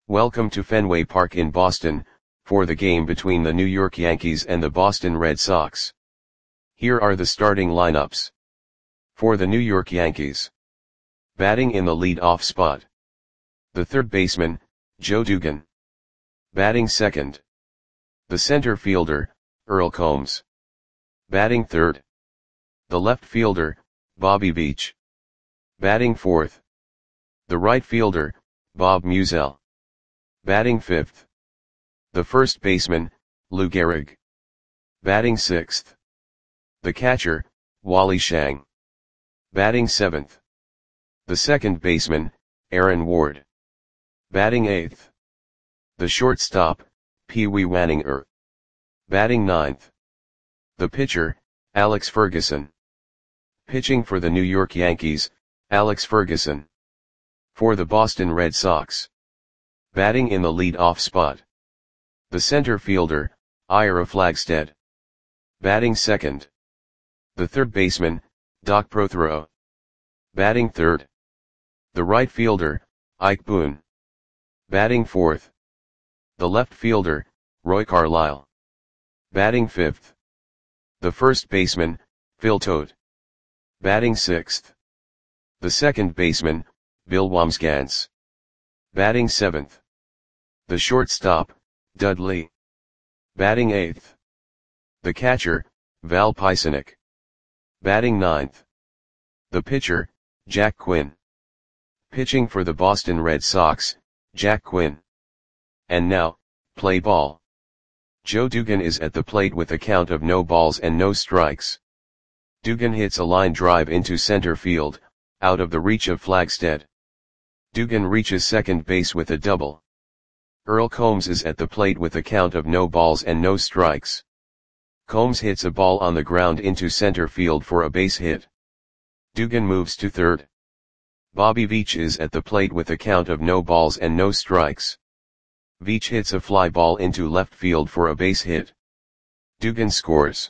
Welcome to Fenway Park in Boston, for the game between the New York Yankees and the Boston Red Sox. Here are the starting lineups. For the New York Yankees. Batting in the lead-off spot. The third baseman, Joe Dugan. Batting second. The center fielder, Earl Combs. Batting third. The left fielder, Bobby Veach. Batting fourth. The right fielder, Bob Meusel. Batting fifth. The first baseman, Lou Gehrig. Batting sixth. The catcher, Wally Schang. Batting seventh. The second baseman, Aaron Ward. Batting eighth. The shortstop, Pee Wee Waninger. Batting ninth. The pitcher, Alex Ferguson. Pitching for the New York Yankees, Alex Ferguson. For the Boston Red Sox. Batting in the lead-off spot. The center fielder, Ira Flagstead. Batting second. The third baseman, Doc Prothero. Batting third. The right fielder, Ike Boone. Batting fourth. The left fielder, Roy Carlisle. Batting fifth. The first baseman, Phil Todt. Batting sixth. The second baseman, Bill Wambsgans. Batting seventh. The shortstop, Dudley. Batting eighth. The catcher, Val Pisanic. Batting ninth. The pitcher, Jack Quinn. Pitching for the Boston Red Sox, Jack Quinn. And now, play ball. Joe Dugan is at the plate with a count of no balls and no strikes. Dugan hits a line drive into center field, out of the reach of Flagstead. Dugan reaches second base with a double. Earl Combs is at the plate with a count of no balls and no strikes. Combs hits a ball on the ground into center field for a base hit. Dugan moves to third. Bobby Veach is at the plate with a count of no balls and no strikes. Veach hits a fly ball into left field for a base hit. Dugan scores.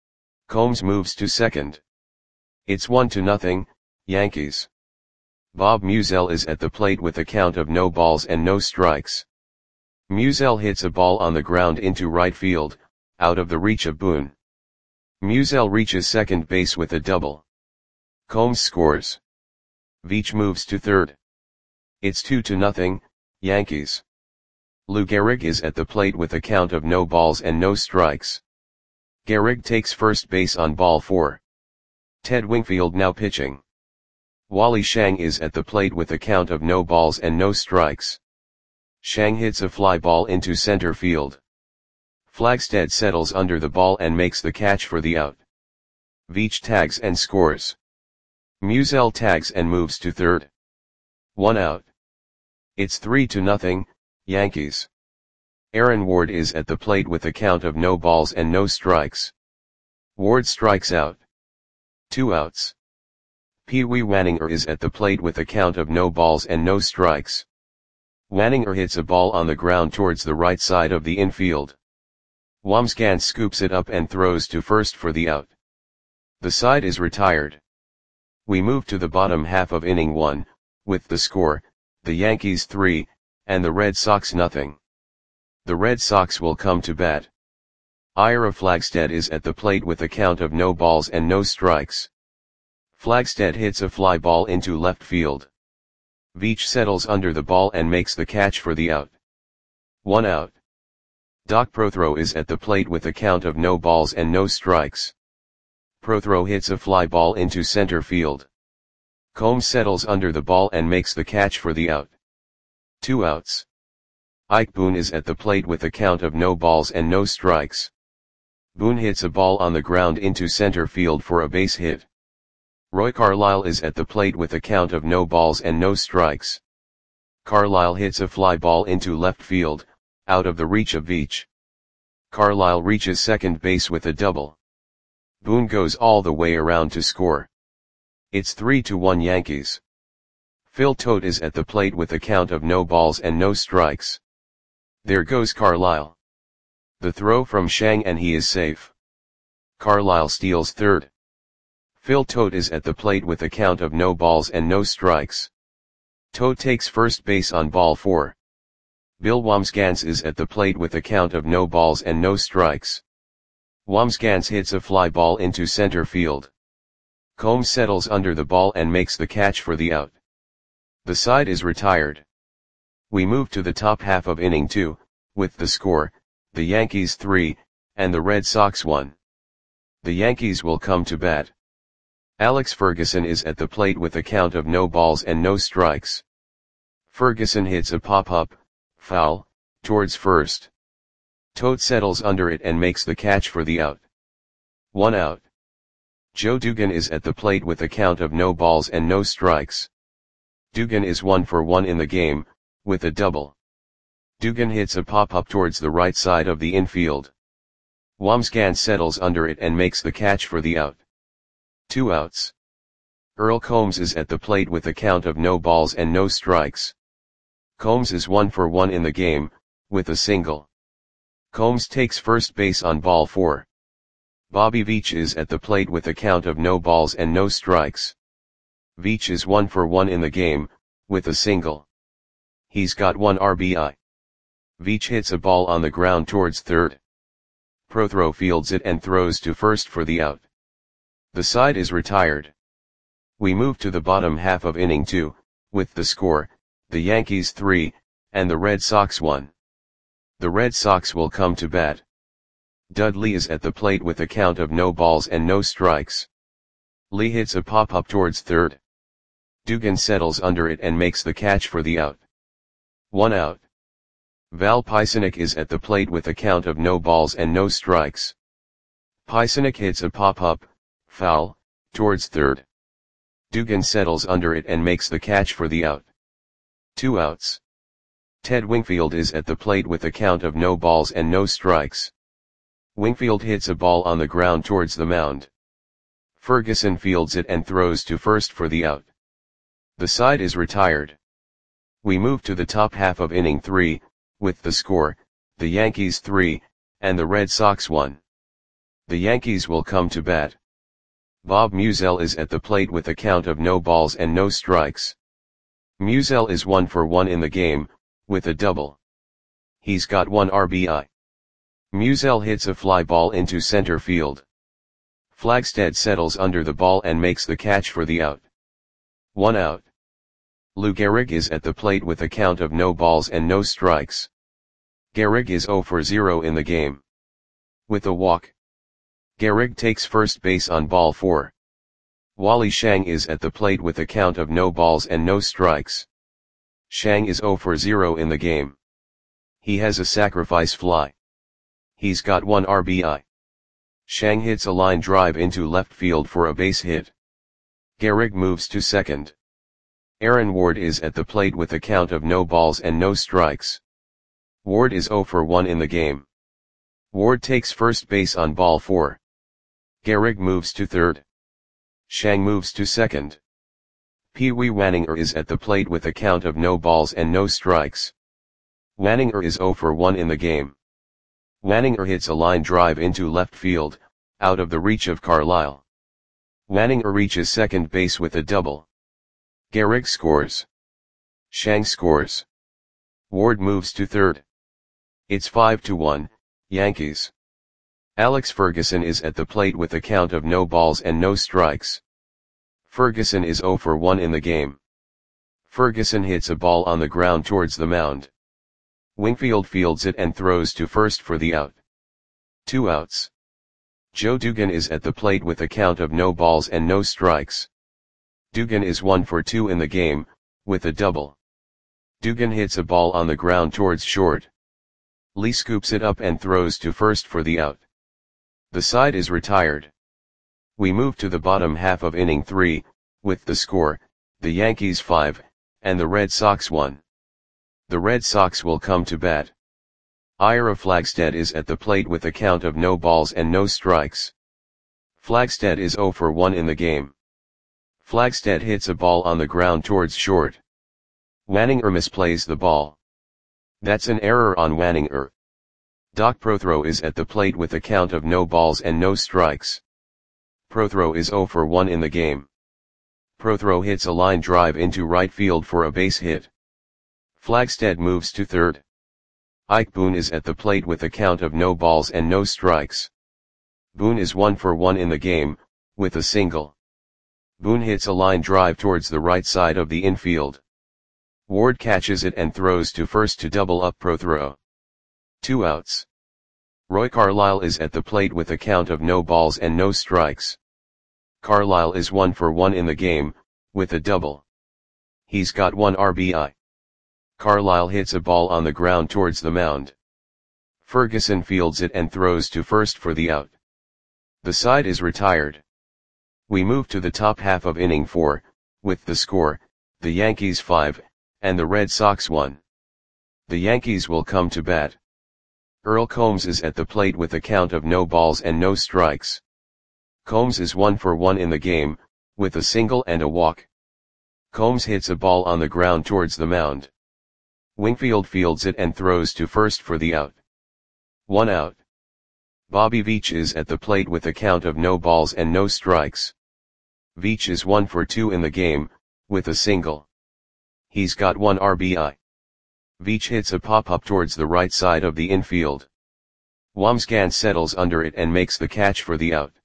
Combs moves to second. It's 1-0, Yankees. Bob Meusel is at the plate with a count of no balls and no strikes. Meusel hits a ball on the ground into right field, out of the reach of Boone. Meusel reaches second base with a double. Combs scores. Veach moves to third. It's 2-0, Yankees. Lou Gehrig is at the plate with a count of no balls and no strikes. Gehrig takes first base on ball 4. Ted Wingfield now pitching. Wally Schang is at the plate with a count of no balls and no strikes. Schang hits a fly ball into center field. Flagstead settles under the ball and makes the catch for the out. Veach tags and scores. Meusel tags and moves to third. 1 out. It's 3-0, Yankees. Aaron Ward is at the plate with a count of no balls and no strikes. Ward strikes out. 2 outs. Pee Wee Waninger is at the plate with a count of no balls and no strikes. Waninger hits a ball on the ground towards the right side of the infield. Wambsgans scoops it up and throws to first for the out. The side is retired. We move to the bottom half of inning 1, with the score, the Yankees 3, and the Red Sox nothing. The Red Sox will come to bat. Ira Flagstead is at the plate with a count of no balls and no strikes. Flagstead hits a fly ball into left field. Veach settles under the ball and makes the catch for the out. 1 out. Doc Prothero is at the plate with a count of no balls and no strikes. Prothero hits a fly ball into center field. Combs settles under the ball and makes the catch for the out. 2 outs. Ike Boone is at the plate with a count of no balls and no strikes. Boone hits a ball on the ground into center field for a base hit. Roy Carlisle is at the plate with a count of no balls and no strikes. Carlisle hits a fly ball into left field, out of the reach of Veach. Carlisle reaches second base with a double. Boone goes all the way around to score. It's 3-1 Yankees. Phil Todt is at the plate with a count of no balls and no strikes. There goes Carlisle. The throw from Schang and he is safe. Carlisle steals third. Phil Todt is at the plate with a count of no balls and no strikes. Todt takes first base on ball 4. Bill Wambsgans is at the plate with a count of no balls and no strikes. Wambsgans hits a fly ball into center field. Combs settles under the ball and makes the catch for the out. The side is retired. We move to the top half of inning 2, with the score, the Yankees 3, and the Red Sox 1. The Yankees will come to bat. Alex Ferguson is at the plate with a count of no balls and no strikes. Ferguson hits a pop-up, foul, towards first. Tote settles under it and makes the catch for the out. 1 out. Joe Dugan is at the plate with a count of no balls and no strikes. Dugan is 1 for 1 in the game, with a double. Dugan hits a pop-up towards the right side of the infield. Wambsgans settles under it and makes the catch for the out. 2 outs. Earl Combs is at the plate with a count of no balls and no strikes. Combs is 1 for 1 in the game, with a single. Combs takes first base on ball 4. Bobby Veach is at the plate with a count of no balls and no strikes. Veach is 1 for 1 in the game, with a single. He's got 1 RBI. Veach hits a ball on the ground towards third. Prothro fields it and throws to first for the out. The side is retired. We move to the bottom half of inning 2, with the score, the Yankees 3, and the Red Sox 1. The Red Sox will come to bat. Dudley is at the plate with a count of no balls and no strikes. Lee hits a pop-up towards third. Dugan settles under it and makes the catch for the out. 1 out. Val Pisanic is at the plate with a count of no balls and no strikes. Pisanic hits a pop-up, foul, towards third. Dugan settles under it and makes the catch for the out. 2 outs. Ted Wingfield is at the plate with a count of no balls and no strikes. Wingfield hits a ball on the ground towards the mound. Ferguson fields it and throws to first for the out. The side is retired. We move to the top half of inning 3, with the score, the Yankees 3, and the Red Sox 1. The Yankees will come to bat. Bob Musial is at the plate with a count of no balls and no strikes. Musial is 1 for 1 in the game, with a double. He's got 1 RBI. Musial hits a fly ball into center field. Flagstead settles under the ball and makes the catch for the out. 1 out. Lou Gehrig is at the plate with a count of no balls and no strikes. Gehrig is 0 for 0 in the game. With a walk. Gehrig takes first base on ball 4. Wally Shang is at the plate with a count of no balls and no strikes. Shang is 0 for 0 in the game. He has a sacrifice fly. He's got 1 RBI. Shang hits a line drive into left field for a base hit. Gehrig moves to second. Aaron Ward is at the plate with a count of no balls and no strikes. Ward is 0 for 1 in the game. Ward takes first base on ball 4. Gehrig moves to third. Shang moves to second. Pee Wee Wanninger is at the plate with a count of no balls and no strikes. Wanninger is 0 for 1 in the game. Wanninger hits a line drive into left field, out of the reach of Carlisle. Wanninger reaches second base with a double. Gehrig scores. Shang scores. Ward moves to third. It's 5-1, Yankees. Alex Ferguson is at the plate with a count of no balls and no strikes. Ferguson is 0 for 1 in the game. Ferguson hits a ball on the ground towards the mound. Wingfield fields it and throws to first for the out. 2 outs. Joe Dugan is at the plate with a count of no balls and no strikes. Dugan is 1 for 2 in the game, with a double. Dugan hits a ball on the ground towards short. Lee scoops it up and throws to first for the out. The side is retired. We move to the bottom half of inning 3, with the score, the Yankees 5, and the Red Sox 1. The Red Sox will come to bat. Ira Flagstead is at the plate with a count of no balls and no strikes. Flagstead is 0 for 1 in the game. Flagstead hits a ball on the ground towards short. Wanninger misplays the ball. That's an error on Wanninger. Doc Prothro is at the plate with a count of no balls and no strikes. Prothro is 0 for 1 in the game. Prothro hits a line drive into right field for a base hit. Flagstead moves to third. Ike Boone is at the plate with a count of no balls and no strikes. Boone is 1 for 1 in the game, with a single. Boone hits a line drive towards the right side of the infield. Ward catches it and throws to first to double up Prothero. 2 outs. Roy Carlisle is at the plate with a count of no balls and no strikes. Carlisle is 1 for 1 in the game, with a double. He's got 1 RBI. Carlisle hits a ball on the ground towards the mound. Ferguson fields it and throws to first for the out. The side is retired. We move to the top half of inning 4, with the score, the Yankees 5, and the Red Sox 1. The Yankees will come to bat. Earl Combs is at the plate with a count of no balls and no strikes. Combs is 1 for 1 in the game, with a single and a walk. Combs hits a ball on the ground towards the mound. Wingfield fields it and throws to first for the out. 1 out. Bobby Veach is at the plate with a count of no balls and no strikes. Veach is 1 for 2 in the game, with a single. He's got 1 RBI. Veach hits a pop-up towards the right side of the infield. Wamsgans settles under it and makes the catch for the out.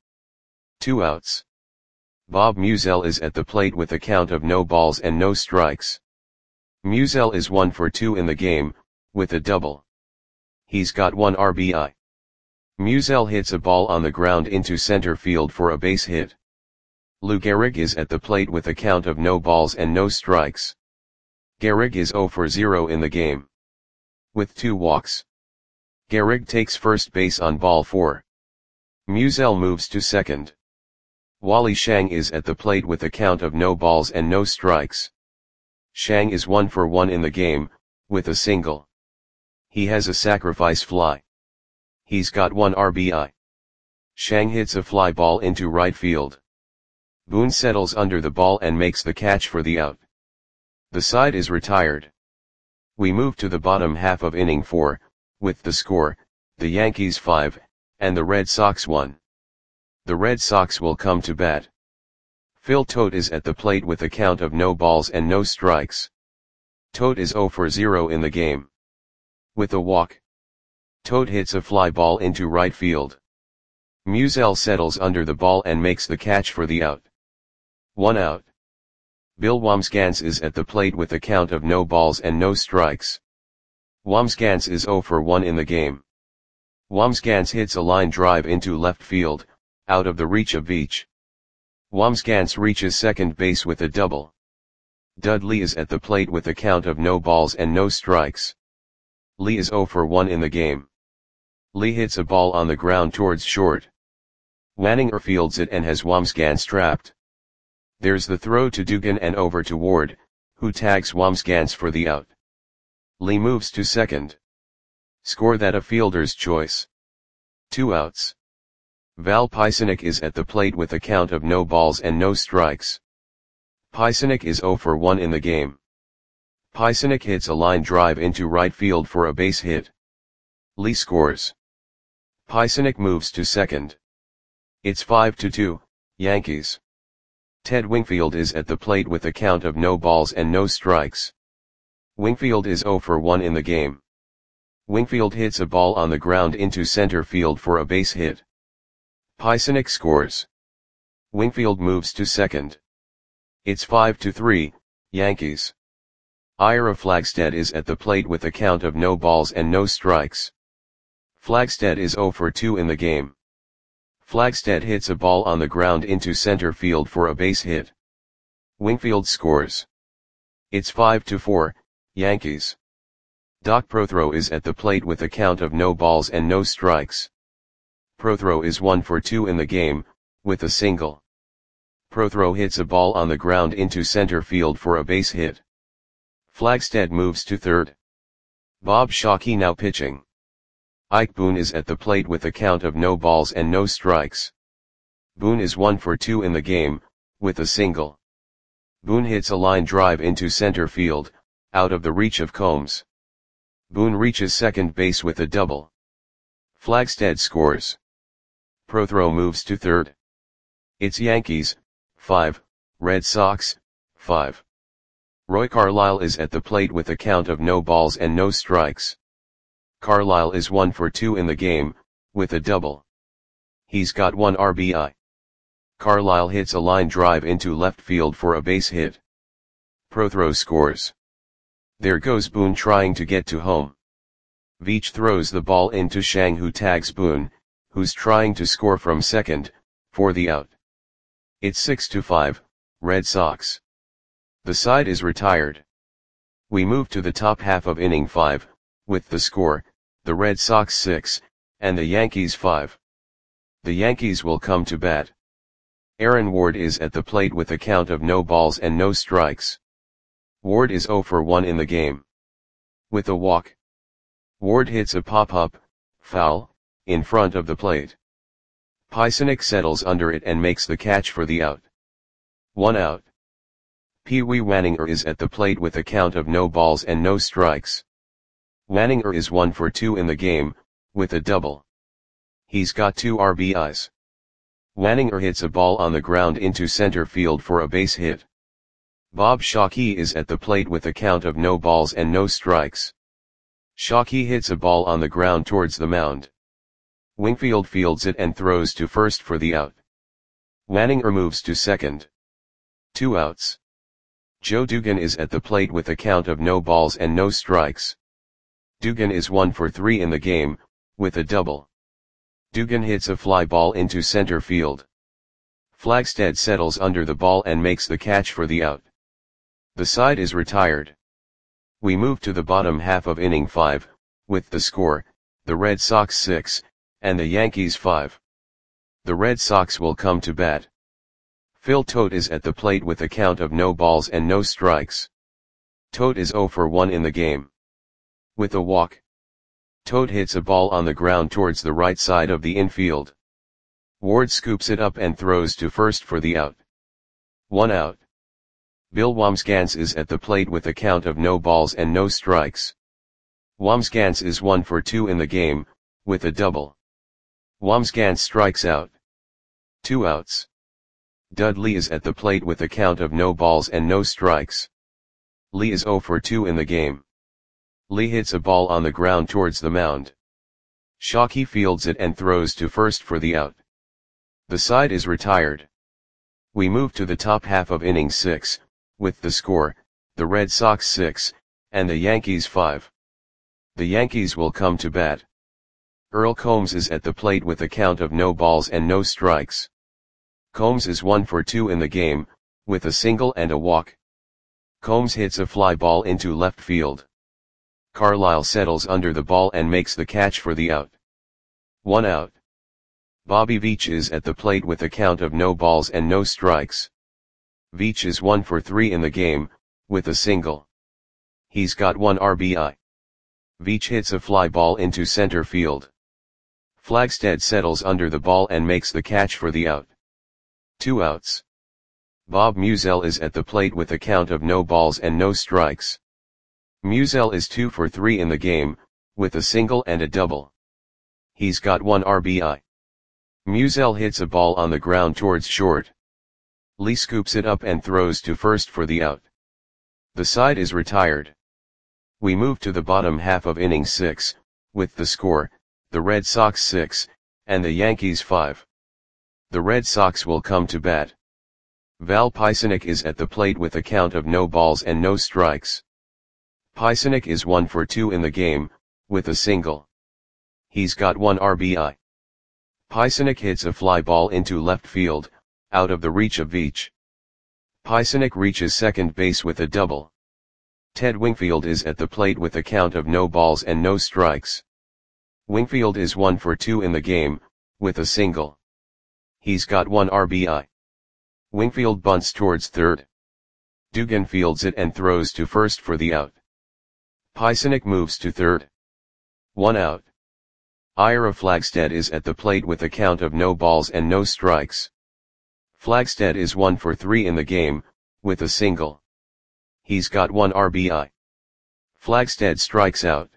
2 outs. Bob Musial is at the plate with a count of no balls and no strikes. Musial is 1 for 2 in the game, with a double. He's got 1 RBI. Musial hits a ball on the ground into center field for a base hit. Lou Gehrig is at the plate with a count of no balls and no strikes. Gehrig is 0 for 0 in the game, with 2 walks. Gehrig takes first base on ball 4. Musial moves to second. Wally Shang is at the plate with a count of no balls and no strikes. Shang is 1 for 1 in the game, with a single. He has a sacrifice fly. He's got 1 RBI. Shang hits a fly ball into right field. Boone settles under the ball and makes the catch for the out. The side is retired. We move to the bottom half of inning 4, with the score, the Yankees 5, and the Red Sox 1. The Red Sox will come to bat. Phil Tote is at the plate with a count of no balls and no strikes. Tote is 0 for 0 in the game. With a walk. Tote hits a fly ball into right field. Musial settles under the ball and makes the catch for the out. 1 out. Bill Wamsgans is at the plate with a count of no balls and no strikes. Wamsgans is 0 for 1 in the game. Wamsgans hits a line drive into left field, out of the reach of Veach. Wamsgans reaches second base with a double. Dudley is at the plate with a count of no balls and no strikes. Lee is 0 for 1 in the game. Lee hits a ball on the ground towards short. Wanninger fields it and has Wamsgans trapped. There's the throw to Dugan and over to Ward, who tags Wamsgans for the out. Lee moves to second. Score that a fielder's choice. 2 outs. Val Pisanic is at the plate with a count of no balls and no strikes. Pisanic is 0 for 1 in the game. Pisanic hits a line drive into right field for a base hit. Lee scores. Pisanic moves to second. It's 5-2, Yankees. Ted Wingfield is at the plate with a count of no balls and no strikes. Wingfield is 0 for 1 in the game. Wingfield hits a ball on the ground into center field for a base hit. Pisanic scores. Wingfield moves to second. It's 5-3, Yankees. Ira Flagstead is at the plate with a count of no balls and no strikes. Flagstead is 0 for 2 in the game. Flagstead hits a ball on the ground into center field for a base hit. Wingfield scores. It's 5-4, Yankees. Doc Prothero is at the plate with a count of no balls and no strikes. Prothero is 1 for 2 in the game, with a single. Prothero hits a ball on the ground into center field for a base hit. Flagstead moves to third. Bob Shockey now pitching. Ike Boone is at the plate with a count of no balls and no strikes. Boone is 1 for 2 in the game, with a single. Boone hits a line drive into center field, out of the reach of Combs. Boone reaches second base with a double. Flagstead scores. Prothero moves to third. It's Yankees, 5, Red Sox, 5. Roy Carlisle is at the plate with a count of no balls and no strikes. Carlisle is 1 for 2 in the game, with a double. He's got 1 RBI. Carlisle hits a line drive into left field for a base hit. Prothro scores. There goes Boone trying to get to home. Veach throws the ball into Shang, who tags Boone, who's trying to score from second, for the out. It's 6-5, Red Sox. The side is retired. We move to the top half of inning 5, with the score, the Red Sox 6, and the Yankees 5. The Yankees will come to bat. Aaron Ward is at the plate with a count of no balls and no strikes. Ward is 0 for 1 in the game. With a walk. Ward hits a pop-up, foul, in front of the plate. Pysynek settles under it and makes the catch for the out. 1 out. Pee Wee Wanninger is at the plate with a count of no balls and no strikes. Wanninger is 1 for 2 in the game, with a double. He's got 2 RBIs. Wanninger hits a ball on the ground into center field for a base hit. Bob Shockey is at the plate with a count of no balls and no strikes. Shockey hits a ball on the ground towards the mound. Wingfield fields it and throws to first for the out. Wanninger moves to second. 2 outs. Joe Dugan is at the plate with a count of no balls and no strikes. Dugan is 1 for 3 in the game, with a double. Dugan hits a fly ball into center field. Flagstead settles under the ball and makes the catch for the out. The side is retired. We move to the bottom half of inning 5, with the score, the Red Sox 6, and the Yankees 5. The Red Sox will come to bat. Phil Tote is at the plate with a count of no balls and no strikes. Tote is 0 for 1 in the game. With a walk. Tote hits a ball on the ground towards the right side of the infield. Ward scoops it up and throws to first for the out. 1 out. Bill Wambsgans is at the plate with a count of no balls and no strikes. Wambsgans is 1 for 2 in the game, with a double. Wambsgans strikes out. 2 outs. Dudley is at the plate with a count of no balls and no strikes. Lee is 0 for 2 in the game. Lee hits a ball on the ground towards the mound. Shockey fields it and throws to first for the out. The side is retired. We move to the top half of inning 6, with the score, the Red Sox 6, and the Yankees 5. The Yankees will come to bat. Earl Combs is at the plate with a count of no balls and no strikes. Combs is 1 for 2 in the game, with a single and a walk. Combs hits a fly ball into left field. Carlisle settles under the ball and makes the catch for the out. 1 out. Bobby Veach is at the plate with a count of no balls and no strikes. Veach is 1 for 3 in the game, with a single. He's got 1 RBI. Veach hits a fly ball into center field. Flagstead settles under the ball and makes the catch for the out. 2 outs. Bob Musial is at the plate with a count of no balls and no strikes. Musial is 2 for 3 in the game, with a single and a double. He's got 1 RBI. Musial hits a ball on the ground towards short. Lee scoops it up and throws to first for the out. The side is retired. We move to the bottom half of inning 6, with the score, the Red Sox 6, and the Yankees 5. The Red Sox will come to bat. Val Pysynek is at the plate with a count of no balls and no strikes. Pysynek is 1 for 2 in the game, with a single. He's got 1 RBI. Pysynek hits a fly ball into left field, out of the reach of Veach. Pysynek reaches second base with a double. Ted Wingfield is at the plate with a count of no balls and no strikes. Wingfield is 1 for 2 in the game, with a single. He's got 1 RBI. Wingfield bunts towards third. Dugan fields it and throws to first for the out. Pysynek moves to third. 1 out. Ira Flagstead is at the plate with a count of no balls and no strikes. Flagstead is 1 for 3 in the game, with a single. He's got 1 RBI. Flagstead strikes out.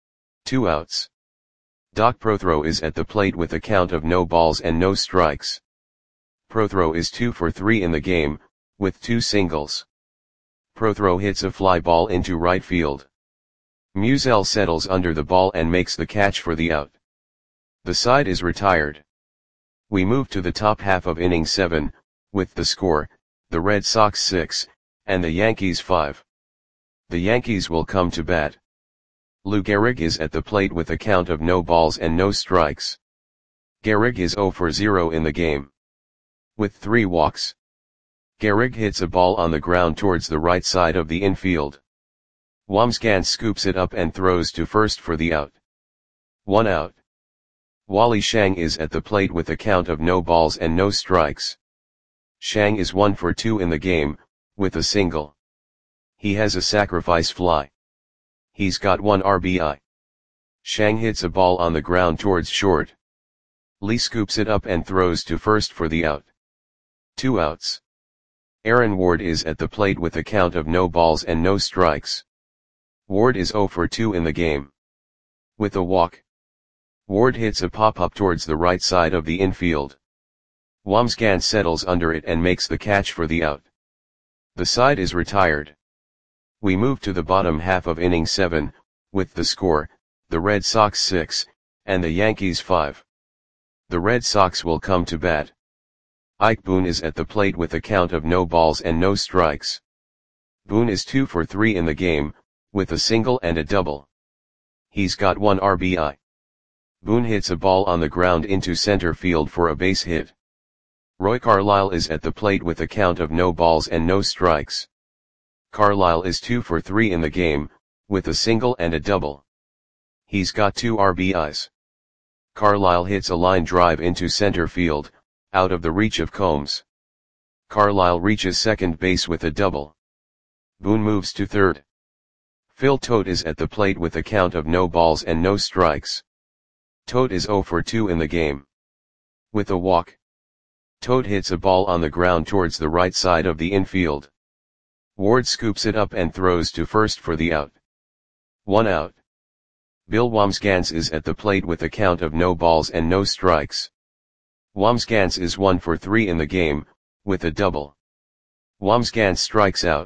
2 outs. Doc Prothro is at the plate with a count of no balls and no strikes. Prothro is 2 for 3 in the game, with 2 singles. Prothro hits a fly ball into right field. Musial settles under the ball and makes the catch for the out. The side is retired. We move to the top half of inning 7, with the score, the Red Sox 6, and the Yankees 5. The Yankees will come to bat. Lou Gehrig is at the plate with a count of no balls and no strikes. Gehrig is 0 for 0 in the game. With 3 walks. Gehrig hits a ball on the ground towards the right side of the infield. Wamsgans scoops it up and throws to first for the out. 1 out. Wally Shang is at the plate with a count of no balls and no strikes. Shang is 1 for 2 in the game, with a single. He has a sacrifice fly. He's got 1 RBI. Shang hits a ball on the ground towards short. Lee scoops it up and throws to first for the out. 2 outs. Aaron Ward is at the plate with a count of no balls and no strikes. Ward is 0 for 2 in the game. With a walk. Ward hits a pop-up towards the right side of the infield. Wamsgans settles under it and makes the catch for the out. The side is retired. We move to the bottom half of inning 7, with the score, the Red Sox 6, and the Yankees 5. The Red Sox will come to bat. Ike Boone is at the plate with a count of no balls and no strikes. Boone is 2 for 3 in the game, with a single and a double. He's got 1 RBI. Boone hits a ball on the ground into center field for a base hit. Roy Carlisle is at the plate with a count of no balls and no strikes. Carlisle is 2 for 3 in the game, with a single and a double. He's got 2 RBIs. Carlisle hits a line drive into center field, out of the reach of Combs. Carlisle reaches second base with a double. Boone moves to third. Phil Tote is at the plate with a count of no balls and no strikes. Tote is 0 for 2 in the game. With a walk. Tote hits a ball on the ground towards the right side of the infield. Ward scoops it up and throws to first for the out. 1 out. Bill Wamsgans is at the plate with a count of no balls and no strikes. Wamsgans is 1 for 3 in the game, with a double. Wamsgans strikes out.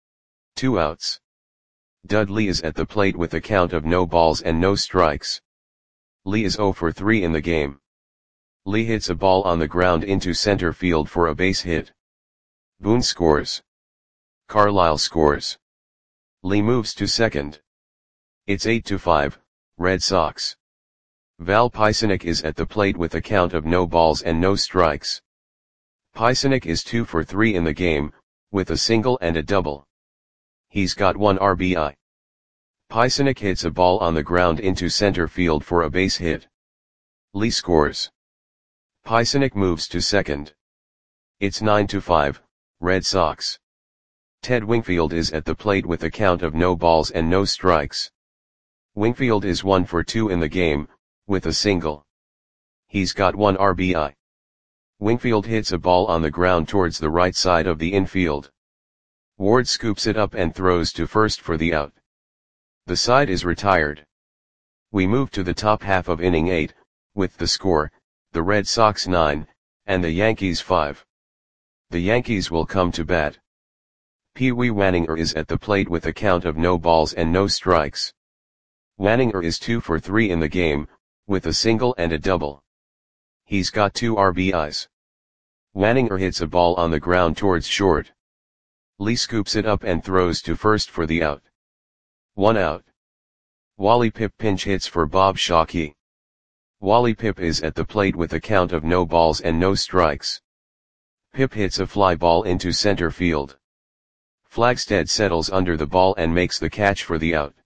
2 outs. Dudley is at the plate with a count of no balls and no strikes. Lee is 0 for 3 in the game. Lee hits a ball on the ground into center field for a base hit. Boone scores. Carlisle scores. Lee moves to second. It's 8-5, Red Sox. Val Pisanic is at the plate with a count of no balls and no strikes. Pisanic is 2 for 3 in the game, with a single and a double. He's got 1 RBI. Pisanic hits a ball on the ground into center field for a base hit. Lee scores. Pisanic moves to second. It's 9-5, Red Sox. Ted Wingfield is at the plate with a count of no balls and no strikes. Wingfield is 1 for 2 in the game, with a single. He's got 1 RBI. Wingfield hits a ball on the ground towards the right side of the infield. Ward scoops it up and throws to first for the out. The side is retired. We move to the top half of inning 8, with the score, the Red Sox 9, and the Yankees 5. The Yankees will come to bat. Pee Wee Wanninger is at the plate with a count of no balls and no strikes. Wanninger is 2 for 3 in the game, with a single and a double. He's got 2 RBIs. Wanninger hits a ball on the ground towards short. Lee scoops it up and throws to first for the out. 1 out. Wally Pipp pinch hits for Bob Shockey. Wally Pipp is at the plate with a count of no balls and no strikes. Pipp hits a fly ball into center field. Flagstead settles under the ball and makes the catch for the out.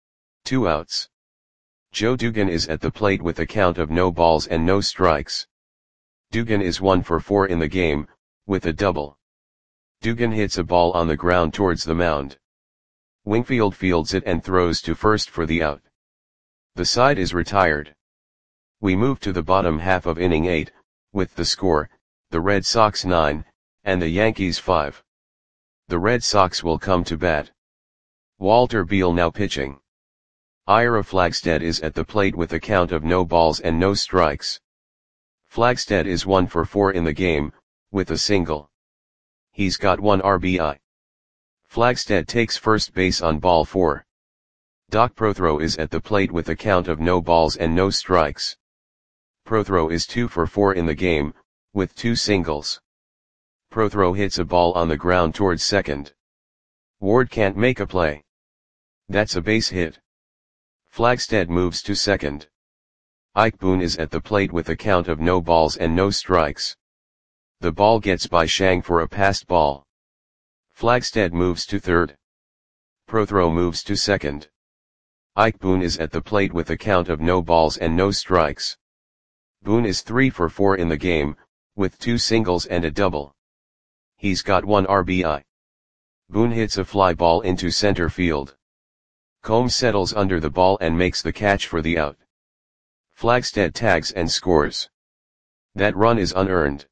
2 outs. Joe Dugan is at the plate with a count of no balls and no strikes. Dugan is 1 for 4 in the game, with a double. Dugan hits a ball on the ground towards the mound. Wingfield fields it and throws to first for the out. The side is retired. We move to the bottom half of inning 8, with the score, the Red Sox 9, and the Yankees 5. The Red Sox will come to bat. Walter Beal now pitching. Ira Flagstead is at the plate with a count of no balls and no strikes. Flagstead is 1 for 4 in the game, with a single. He's got 1 RBI. Flagstead takes first base on ball 4. Doc Prothro is at the plate with a count of no balls and no strikes. Prothro is 2 for 4 in the game, with 2 singles. Prothro hits a ball on the ground towards second. Ward can't make a play. That's a base hit. Flagstead moves to second. Ike Boone is at the plate with a count of no balls and no strikes. The ball gets by Shang for a passed ball. Flagstead moves to third. Prothro moves to second. Ike Boone is at the plate with a count of no balls and no strikes. Boone is 3 for 4 in the game, with 2 singles and a double. He's got 1 RBI. Boone hits a fly ball into center field. Combs settles under the ball and makes the catch for the out. Flagstead tags and scores. That run is unearned.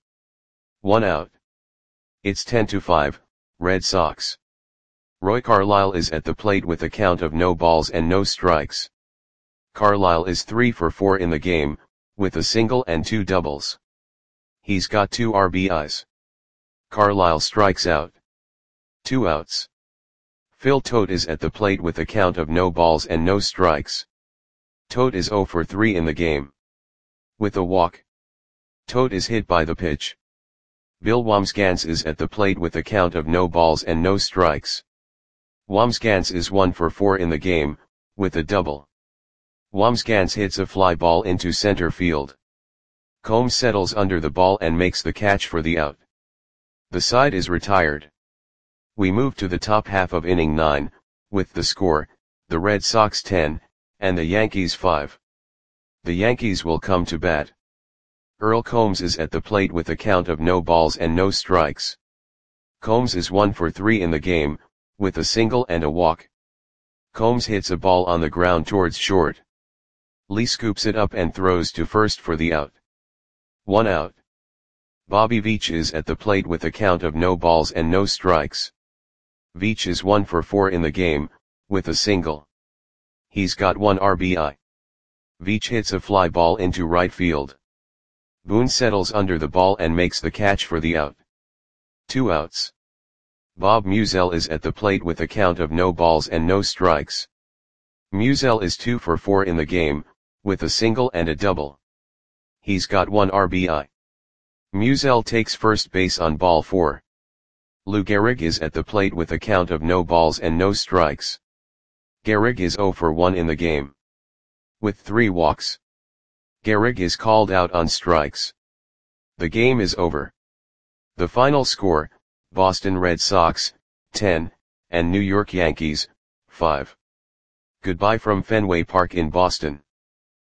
1 out. It's 10-5, Red Sox. Roy Carlisle is at the plate with a count of no balls and no strikes. Carlisle is 3 for 4 in the game, with a single and 2 doubles. He's got 2 RBIs. Carlisle strikes out. 2 outs. Phil Tote is at the plate with a count of no balls and no strikes. Tote is 0 for 3 in the game. With a walk. Tote is hit by the pitch. Bill Wambsgans is at the plate with a count of no balls and no strikes. Wambsgans is 1 for 4 in the game, with a double. Wambsgans hits a fly ball into center field. Combs settles under the ball and makes the catch for the out. The side is retired. We move to the top half of inning 9, with the score, the Red Sox 10, and the Yankees 5. The Yankees will come to bat. Earl Combs is at the plate with a count of no balls and no strikes. Combs is 1 for 3 in the game, with a single and a walk. Combs hits a ball on the ground towards short. Lee scoops it up and throws to first for the out. 1 out. Bobby Veach is at the plate with a count of no balls and no strikes. Veach is 1 for 4 in the game, with a single. He's got 1 RBI. Veach hits a fly ball into right field. Boone settles under the ball and makes the catch for the out. 2 outs. Bob Musial is at the plate with a count of no balls and no strikes. Musial is 2 for 4 in the game, with a single and a double. He's got 1 RBI. Musial takes first base on ball 4. Lou Gehrig is at the plate with a count of no balls and no strikes. Gehrig is 0 for 1 in the game. With 3 walks. Gehrig is called out on strikes. The game is over. The final score, Boston Red Sox, 10, and New York Yankees, 5. Goodbye from Fenway Park in Boston.